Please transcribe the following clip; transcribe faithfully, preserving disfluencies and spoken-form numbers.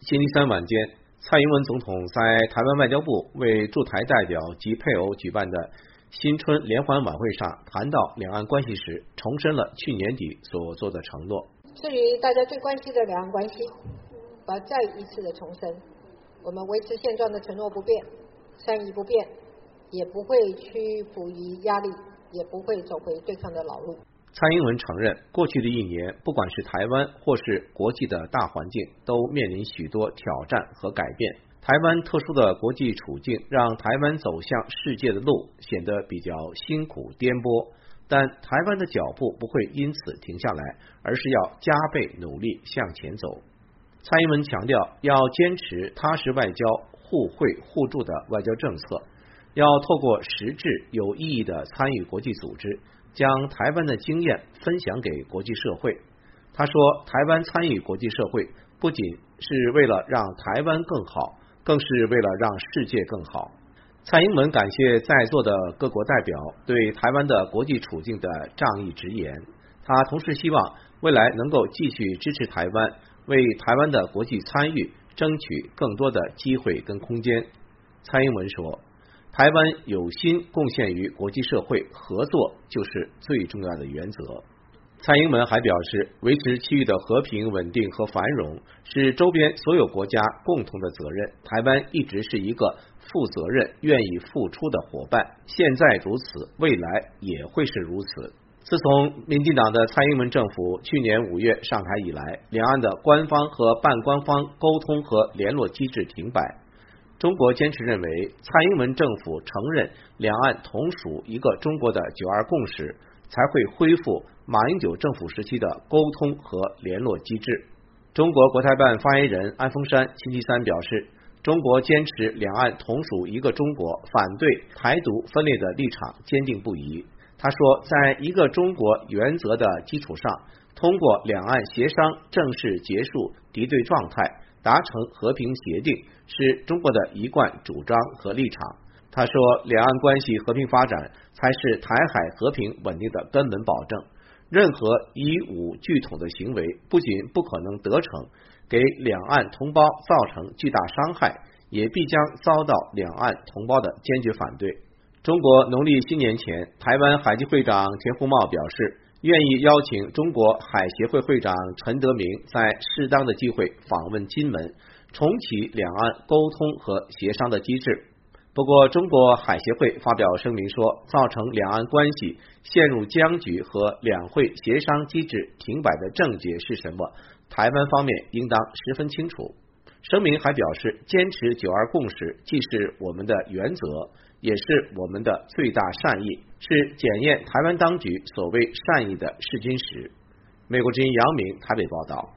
星期三晚间，蔡英文总统在台湾外交部为驻台代表及配偶举办的新春联欢晚会上谈到两岸关系时，重申了去年底所做的承诺。 至于大家最关心的两岸关系，我要再一次的重申，我们维持现状的承诺不变，善意不变，也不会屈服于压力，也不会走回对抗的老路。 蔡英文承认，过去的一年，不管是台湾或是国际的大环境，都面临许多挑战和改变。台湾特殊的国际处境，让台湾走向世界的路显得比较辛苦颠簸，但台湾的脚步不会因此停下来，而是要加倍努力向前走。蔡英文强调，要坚持踏实外交、互惠互助的外交政策，要透过实质有意义的参与国际组织，将台湾的经验分享给国际社会。他说，台湾参与国际社会不仅是为了让台湾更好，更是为了让世界更好。蔡英文感谢在座的各国代表对台湾的国际处境的仗义直言，他同时希望未来能够继续支持台湾，为台湾的国际参与争取更多的机会跟空间。蔡英文说，台湾有心贡献于国际社会，合作就是最重要的原则。蔡英文还表示，维持区域的和平、稳定和繁荣是周边所有国家共同的责任。台湾一直是一个负责任、愿意付出的伙伴，现在如此，未来也会是如此。自从民进党的蔡英文政府去年五月上台以来，两岸的官方和半官方沟通和联络机制停摆。中国坚持认为，蔡英文政府承认两岸同属一个中国的九二共识，才会恢复马英九政府时期的沟通和联络机制。中国国台办发言人安峰山星期三表示，中国坚持两岸同属一个中国，反对台独分裂的立场坚定不移。他说，在一个中国原则的基础上，通过两岸协商正式结束敌对状态，达成和平协定，是中国的一贯主张和立场。他说，两岸关系和平发展才是台海和平稳定的根本保证。任何以武拒统的行为不仅不可能得逞，给两岸同胞造成巨大伤害，也必将遭到两岸同胞的坚决反对。中国农历新年前，台湾海基会长田宏茂表示，愿意邀请中国海协会会长陈德明在适当的机会访问金门，重启两岸沟通和协商的机制。不过，中国海协会发表声明说，造成两岸关系陷入僵局和两会协商机制停摆的症结是什么，台湾方面应当十分清楚。声明还表示，坚持九二共识既是我们的原则，也是我们的最大善意，是检验台湾当局所谓善意的试金石。美国之音杨明台北报道。